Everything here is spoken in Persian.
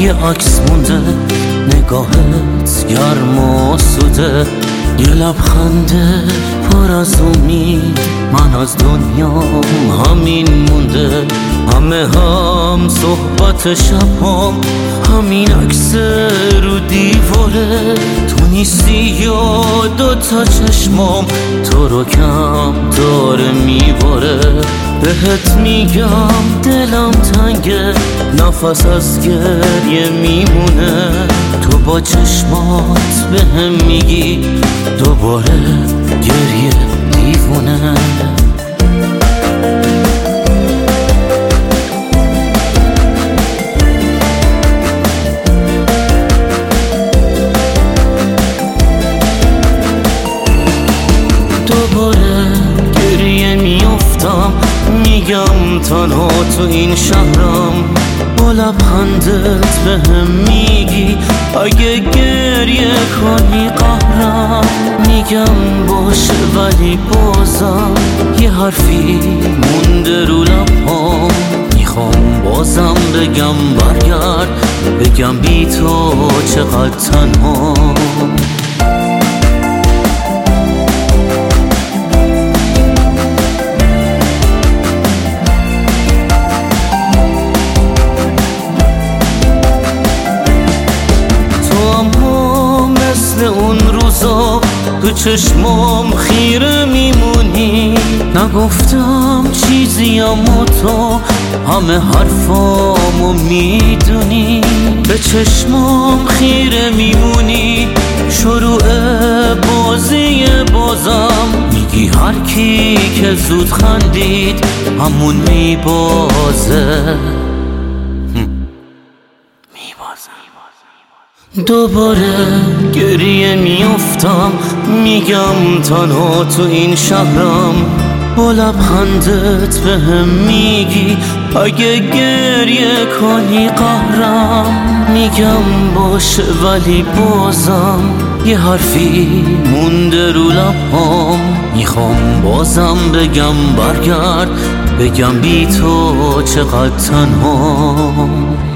یه عکس مونده، نگاهت گرم و آسوده، یه لبخنده پر از امید، من از دنیام همین مونده. همه هم صحبت شبام همین عکس رو دیواره، تو نیستی یا دوتا چشمام تو رو کم داره میباره. بهت میگم دلم تنگه، نفس از گریه میمونه، تو با چشمات بهم میگی دوباره گریه دیوونه. میگم تنها تو این شهرم، با لبخندت بهم میگی اگه گریه کنی قهرم. میگم باشه ولی بازم یه حرفی مونده رو لبام، میخوام بازم بگم برگرد، بگم بی تو چقدر تنها. اون روزا تو چشمام خیره میمونی، نگفتم چیزی اما تو همه حرفامو میدونی. به چشمام خیره میمونی، شروع بازی بازم، میگی هر کی که زود خندید همون میبازه. دوباره گریه میافتم، میگم تنها تو این شهرم، با لبخندت بهم میگی اگه گریه کنی قهرم. میگم باشه ولی بازم یه حرفی مونده رو لبام، میخوام بازم بگم برگرد، بگم بی تو چقدر تنها.